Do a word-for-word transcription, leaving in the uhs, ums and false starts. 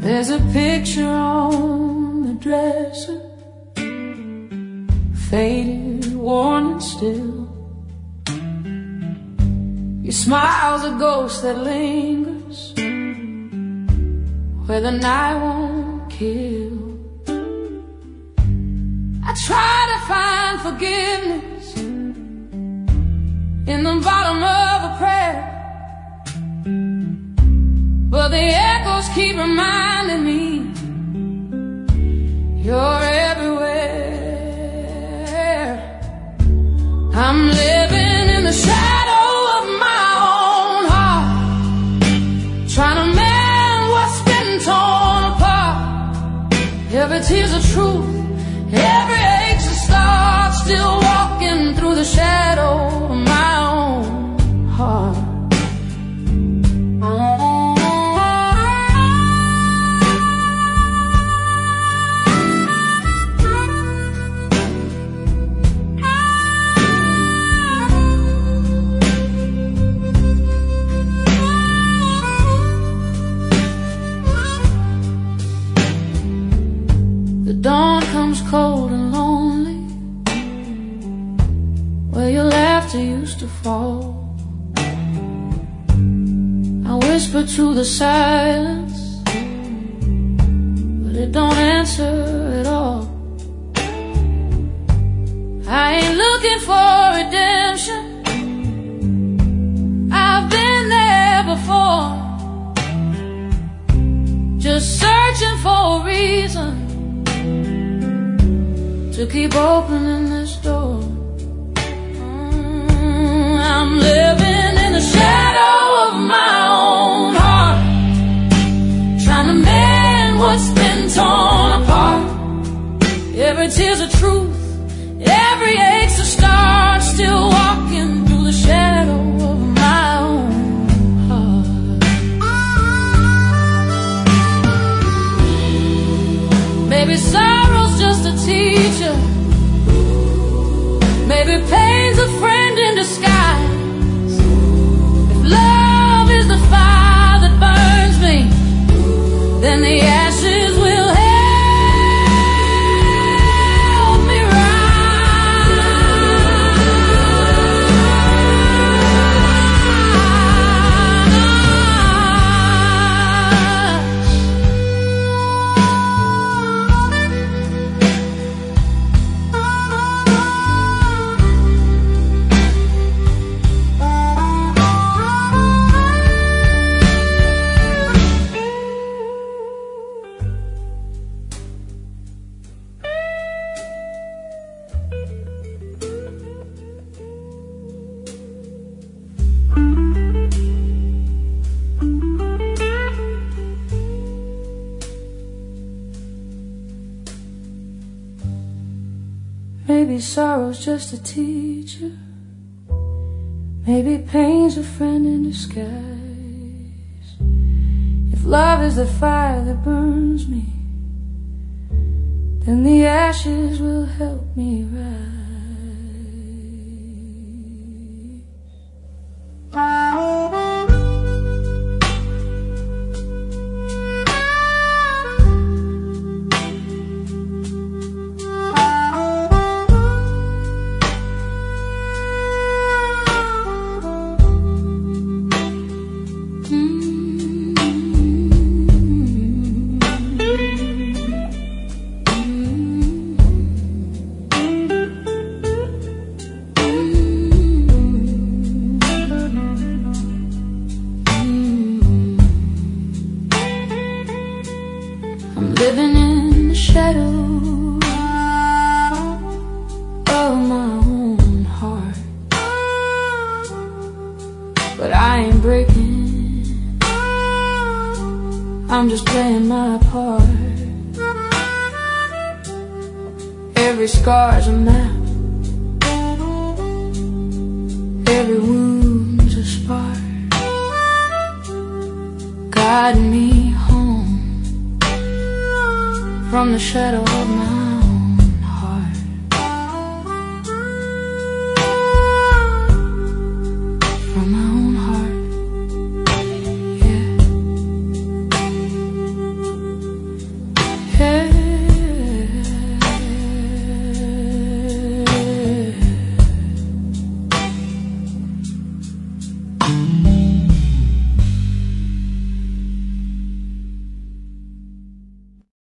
There's a picture on the dresser, faded, worn and still. Your smile's a ghost that lingers where the night won't kill. I try to find forgiveness in the bottom of a prayer, but the echoes keep reminding me you're everywhere. I'm living in the shadow of my own heart, trying to mend what's been torn apart. Every tear's a truth, every ache's a start, still walking through the shadow of my own heart. The dawn comes cold and lonely, where your laughter used to fall. I whisper to the silence, but it don't answer at all. I ain't looking for redemption, I've been there before, just searching for a reason to keep opening this door. Mm, I'm living in the shadow of my own heart, trying to mend what's been torn apart. Every tear's a truth, every ache's a start, still walking through the shadow of my own heart. Maybe sorrow's just a teacher, maybe pain's a friend in disguise. If love is the fire that burns me, then the ashes will help me Maybe sorrow's just a teacher, maybe pain's a friend in disguise. If love is the fire that burns me, then the ashes will help me rise. I'm living in the shadow of my own heart, but I ain't breaking, I'm just playing my part. Every scar's a map, every wound's a spark, guiding me home from the shadow of my